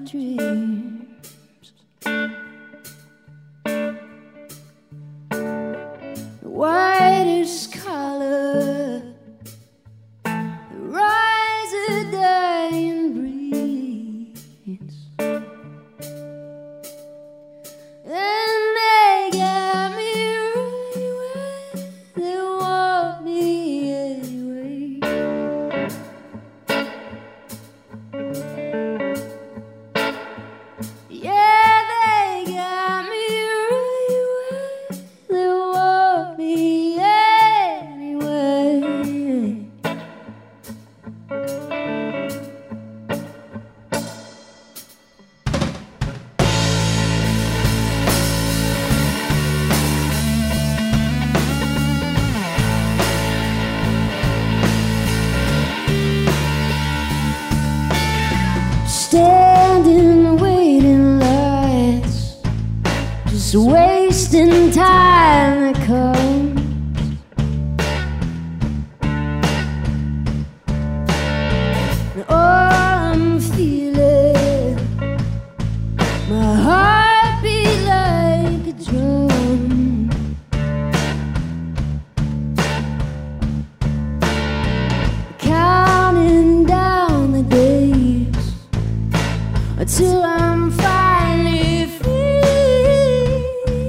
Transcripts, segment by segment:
dreams. The whitest color, the rise of dying breeze. And they got me right where they want me anyway. Yeah, they got me right where they want me anyway. Standing, waiting lights, just wasting time to come. And all I'm feeling, my heart beat like a drum. Counting down the days until I'm finally free.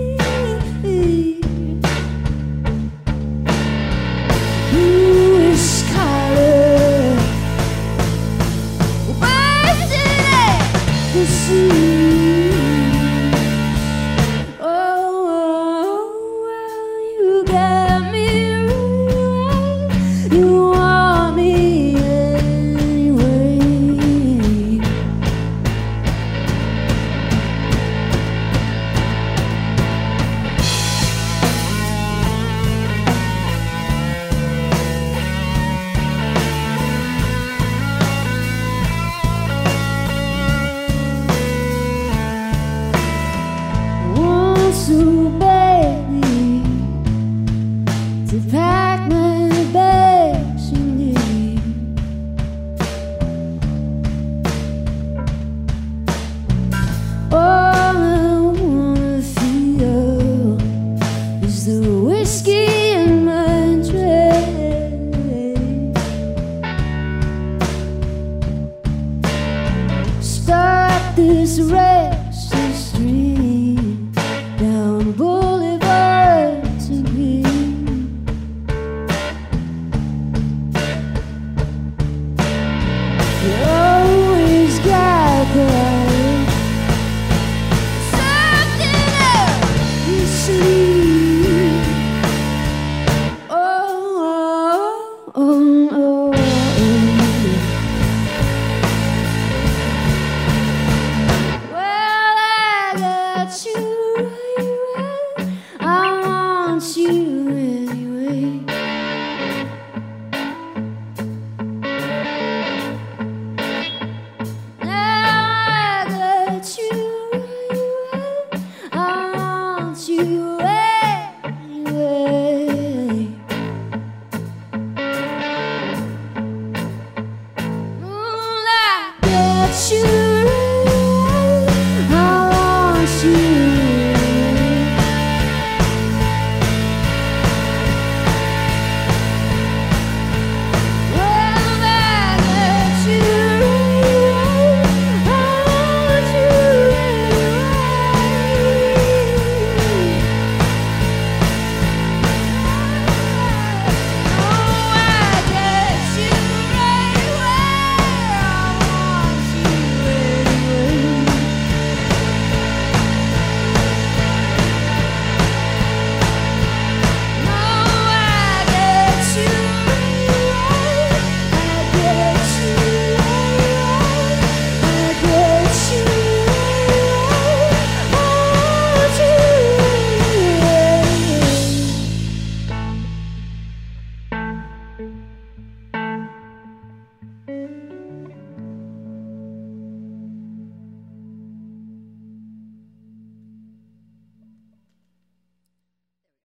Bluish color, wasting at the sea. Oh, well, you got me right. You want me anyway. Want so badly to pack my bags and leave. All I wanna feel is the whiskey in my drink. Start this restless stream down Boulevard to Green. You always got that something up your sleeve. Oh, oh, oh, oh, oh. Well, I got you right where I want you anyway. Now I got you right where I want you anyway. Moonlight got you